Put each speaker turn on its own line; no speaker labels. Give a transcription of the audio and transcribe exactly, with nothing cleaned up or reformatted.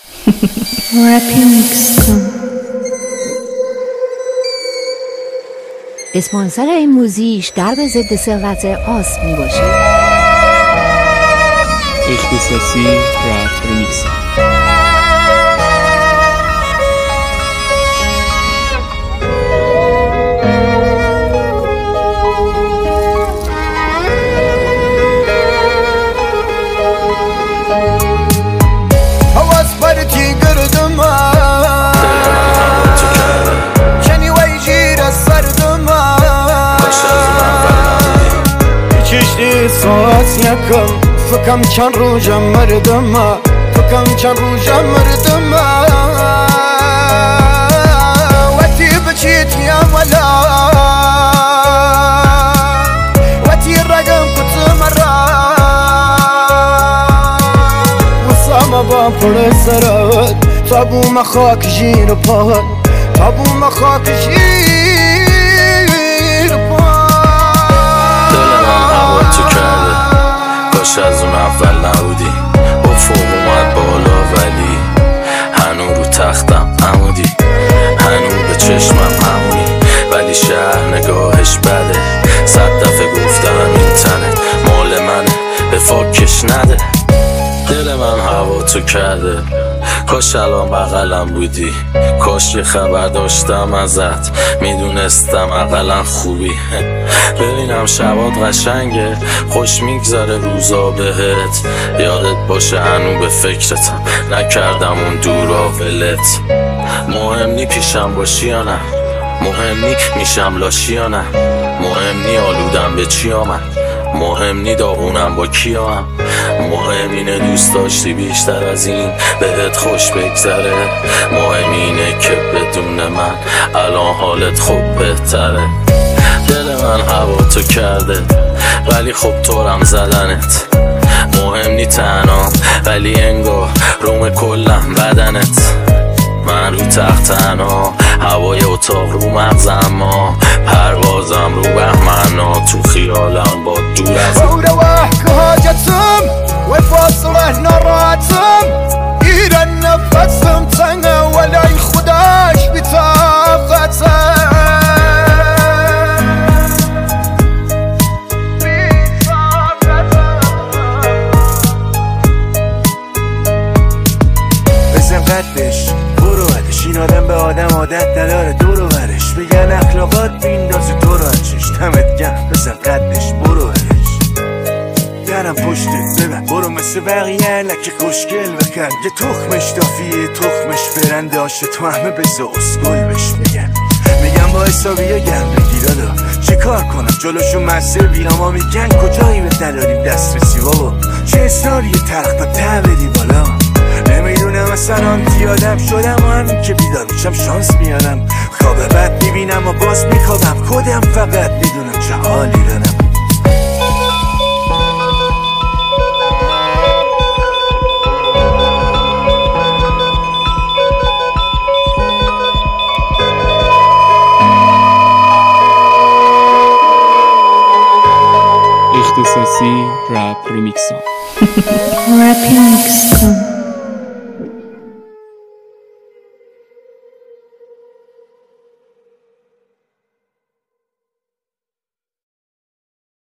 اسپانسر این موزیش درب ضد سرقت آسم می باشه.
اختصاصی رپ ریمیکس.
ساعت نکن فکم چند روزم مردم فکم چند روزم مردم وقتی بچیت یا ولا وقتی رقم کت مرا وصام با پر سرات تابو مخاک جیر پاهن تابو مخاک جیر
از اون اول نبودی افق اومد بالا ولی هنو رو تختم عمودی هنو به چشمم همونی ولی شهر نگاهش بده صد دفعه گفتم این تنه مال منه به فاکش نده دل من هوا تو کرده کاش الان بغلم بودی کاش یه خبر داشتم ازت میدونستم اقلا خوبی ببینم شبات قشنگه خوش میگذره روزا بهت یادت باشه هنو به فکرتم نکردم اون دورا ولت مهم نی پیشم باشی یا نه مهم نی میشم لاشی یا نه مهم نی آلودم به چی آمد مهم نی داغونم با کیام مهم اینه دوست داشتی بیشتر از این بهت خوش بگذره مهم اینه که بدون من الان حالت خوب بهتره دل من هوا تو کرده ولی خب طورم زدنت مهم نی تنها ولی انگار روم کلم بدنت من رو تخت تنها هوای اتاق رو مغزم ما پروازم رو بهمنا تو خیالم با دور از
روح که حاجتم و فاصله نراتم ایران نفسم تنگه ولی خداش بطاقتم بزن قدش برو ادش این آدم به آدم عادت نداره دورو برش بگن اخلاقات بیندازی تو رو چش دمت گرم بزن قدش برو ادش درم پشتت ببن برو مثل بقیه لکه خوشگل بکن یه تخمش دافیه تخمش برنده آشه تو همه بزا اسکل بش میگن میگم با حسابیه گرم بگیر دادا چه کار کنم جلوشو مسیر بیرم ها میگن کجایی به دلالیم دست رسی بابا چه اصراری ترخت ته بدی بالا نمیدونم اصلا آنتی آدم شدم و همین که بیدار میشم شانس میارم خواب بد میبینم و باز میخوابم خودم فقط میدونم چه حالی دارم
اختصاصی رپ ریمیکس.
رپ ریمیکس.